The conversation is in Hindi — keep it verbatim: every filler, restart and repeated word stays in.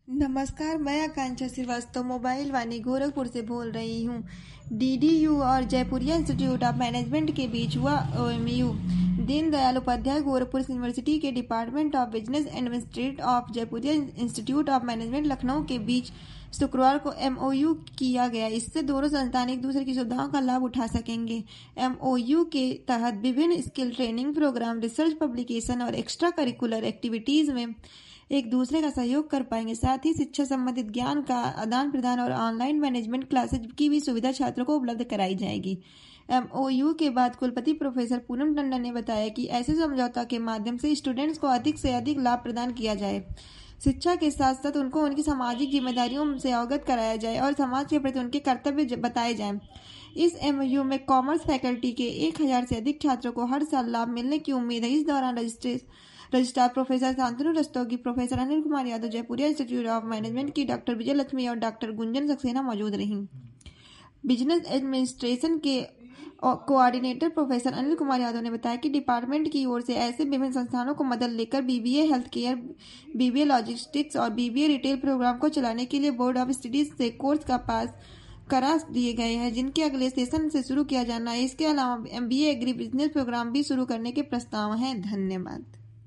नमस्कार, मैं आकांक्षा श्रीवास्तव मोबाइल वाणी गोरखपुर से बोल रही हूँ। डीडीयू और जयपुरिया इंस्टीट्यूट ऑफ मैनेजमेंट के बीच हुआ ओएमयू। दीनदयाल उपाध्याय गोरखपुर यूनिवर्सिटी के department of business administrate of Jaipuria institute of management Lucknow के बीच शुक्रवार को एमओयू किया गया। इससे दोनों संस्थान एक दूसरे की सुविधाओं का लाभ उठा सकेंगे। एमओयू के तहत विभिन्न skill training programme, research publication और एक्स्ट्रा करिकुलर एक्टिविटीज में एक दूसरे का सहयोग कर पाएंगे। साथ ही शिक्षा संबंधित ज्ञान का आदान प्रदान और ऑनलाइन मैनेजमेंट क्लासेज की भी सुविधा छात्रों को उपलब्ध कराई जाएगी। एमओयू के बाद कुलपति प्रोफेसर पूनम टंडन ने बताया कि ऐसे समझौता के माध्यम से स्टूडेंट्स को अधिक से अधिक लाभ प्रदान किया जाए, शिक्षा के साथ साथ उनको उनकी सामाजिक जिम्मेदारियों से अवगत कराया जाए और समाज के प्रति उनके कर्तव्य बताए जाएं। इस एमओयू में कॉमर्स फैकल्टी के एक हजार से अधिक छात्रों को हर साल लाभ मिलने की उम्मीद है। इस दौरान registration registrar professor Shantanu Rastogi, professor Anil Kumar Yadav, Jaipuria institute of management की डॉक्टर विजय लक्ष्मी और डॉक्टर गुंजन सक्सेना मौजूद रहीं। बिजनेस एडमिनिस्ट्रेशन के कोऑर्डिनेटर प्रोफेसर अनिल कुमार यादव ने बताया कि डिपार्टमेंट की ओर से ऐसे विभिन्न संस्थानों को मदद लेकर BBA health care, BBA logistics और बीबीए रिटेल प्रोग्राम को चलाने के लिए बोर्ड ऑफ स्टडीज से कोर्स का पास करा दिए गए हैं, जिनके अगले सेशन से शुरू किया जाना है। इसके अलावा एमबीए एग्री बिजनेस प्रोग्राम भी शुरू करने के प्रस्ताव हैं। धन्यवाद।